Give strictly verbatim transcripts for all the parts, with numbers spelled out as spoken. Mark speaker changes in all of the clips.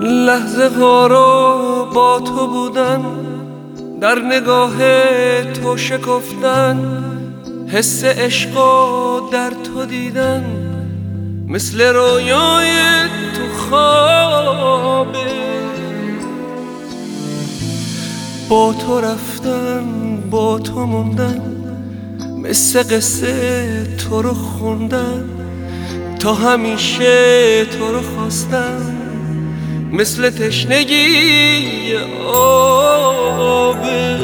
Speaker 1: لحظه هارا با تو بودن، در نگاه تو شکفتن، حس عشقا در تو دیدن، مثل رویای تو خوابه. با تو رفتن با تو موندن، مثل قصه تو رو خوندن، تا همیشه تو رو خواستن، مثل تشنگی آبه.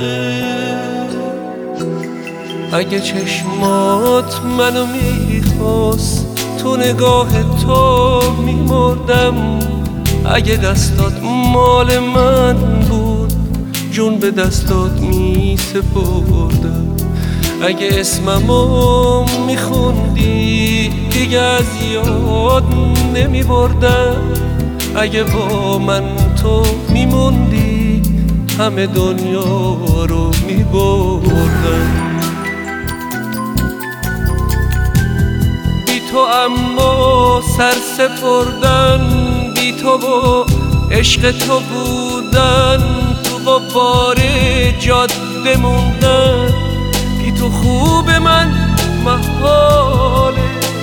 Speaker 1: اگه چشمات منو میخواست، تو نگاه تو میمردم. اگه دستات مال من بود، جون به دستات میسپردم. اگه اسممو میخوندی، دیگه از یاد نمیبردم. اگه با من تو میموندی، همه دنیا رو میبردم. بی تو اما سر سپردن، بی تو و عشق تو بودن، تو غبار جاده موندن. بی تو خوب من محاله،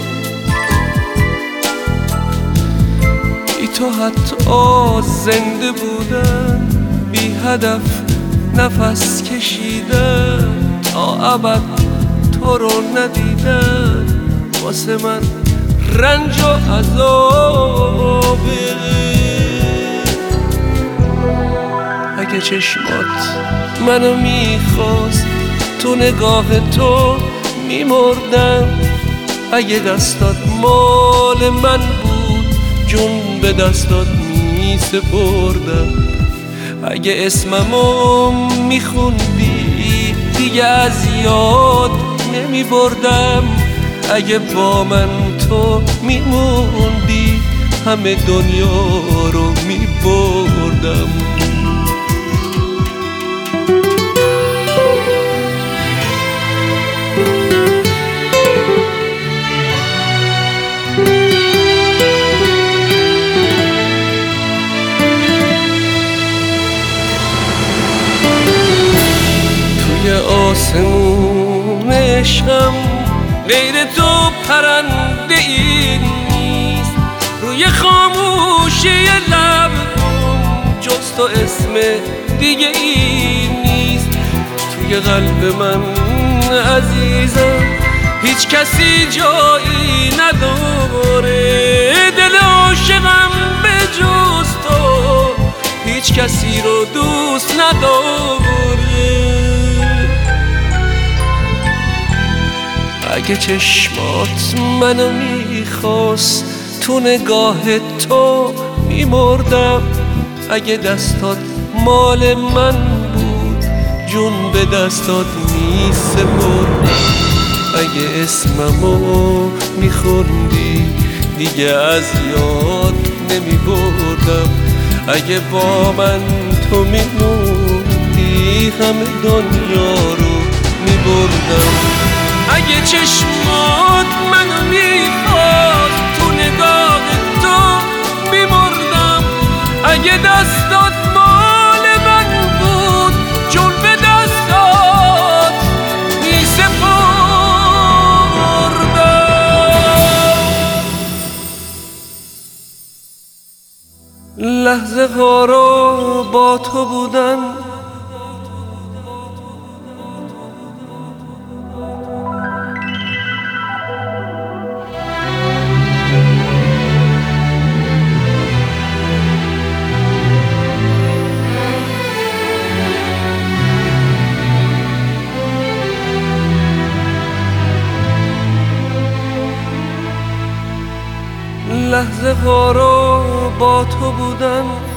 Speaker 1: بی تو حتی زنده بودن، بی هدف نفس کشیدن، تا ابد تو رو ندیدن، واسه من رنج و عذابه. اگه چشمات منو میخواست، تو نگاه تو میمردم. اگه دستات مال من بود، جون به دستات میسپردم. اگه اسممو میخوندی، دیگه از یاد نمیبردم. اگه با من تو میموندی، همه دنیا رو میبردم. توی آسمون عشقم غیر تو پرنده ای نیست. روی خاموشی لبم جز تو اسم دیگه ای نیست. توی قلب من عزیزم هیچ کسی جایی نداره. دل عاشقم به جز تو هیچ کسی رو دوست نداره. اگه چشمات منو میخواست، تو نگاه تو میمردم. اگه دستات مال من بود، جون به دستات میسپردم. اگه اسممو میخوندی، دیگه از یاد نمیبردم. اگه با من تو میموندی، همه دنیا رو میبردم. اگه چشمات منو میخواست، تو نگاه تو میمردم. اگه دستات مال من بود، جون به دستات میسپردم. لحظه ها رو با تو بودن، لحظه ها رو با تو بودن.